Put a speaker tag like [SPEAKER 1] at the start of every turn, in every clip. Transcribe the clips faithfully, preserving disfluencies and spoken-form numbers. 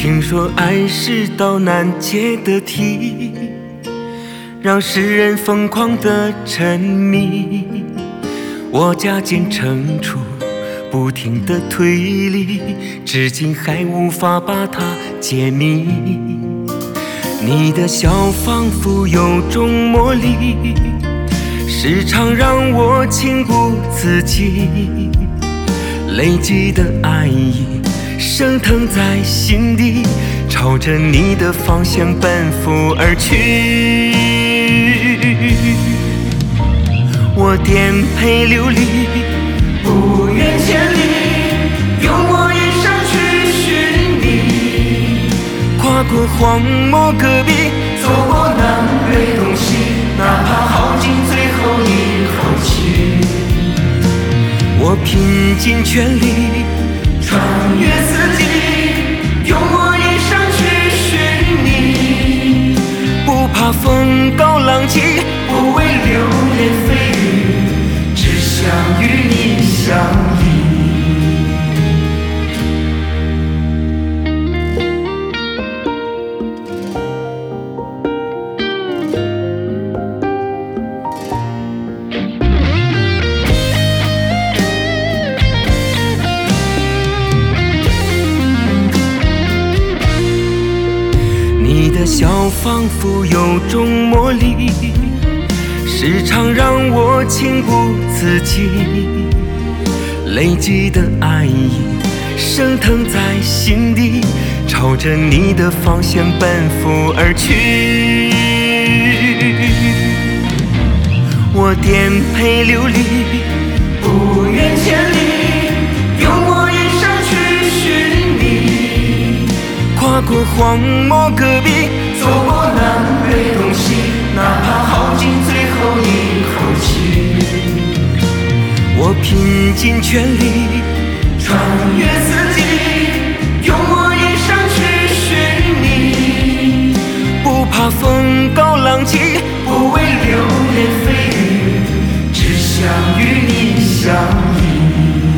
[SPEAKER 1] 听说爱是道难解的题，让世人疯狂的沉迷。我加减乘除，不停的推理，至今还无法把它解密。你的笑仿佛有种魔力，时常让我情不自禁，累积的爱意升腾在心底，朝着你的方向奔赴而去。我颠沛流离，不远千里，用我一生去寻你。跨过荒漠戈壁，走过南北东西，哪怕耗尽最后一口气。我拼尽全力，穿越四季，用我一生去寻你。不怕风高浪急，不为流言蜚语，只想与你相依。你的笑仿佛有种魔力，时常让我情不自禁，累积的爱意升腾在心底，朝着你的方向奔赴而去。我颠沛流离，不远千里，用我一生去寻你。跨过荒漠戈壁，走过南北东西，哪怕耗尽最后一口气。我拼尽全力，穿越四季，用我一生去寻你。不怕风高浪急，不为流言蜚语，只想与你相依。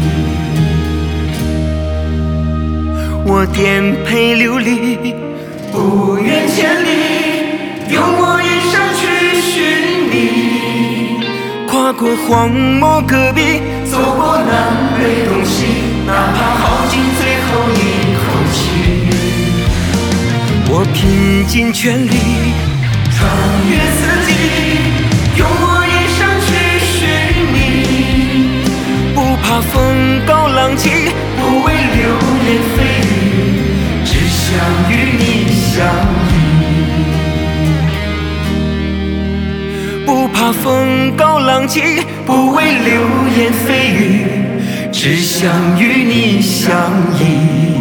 [SPEAKER 1] 我颠沛流离，不远千里，用我一生去寻你。跨过荒漠戈壁，走过南北东西，哪怕耗尽最后一口气。我拼尽全力，穿越四季，用我一生去寻你。不怕风高浪急，不为流言蜚语，只想与你相依。不怕风高浪急，不为流言蜚语，只想与你相依。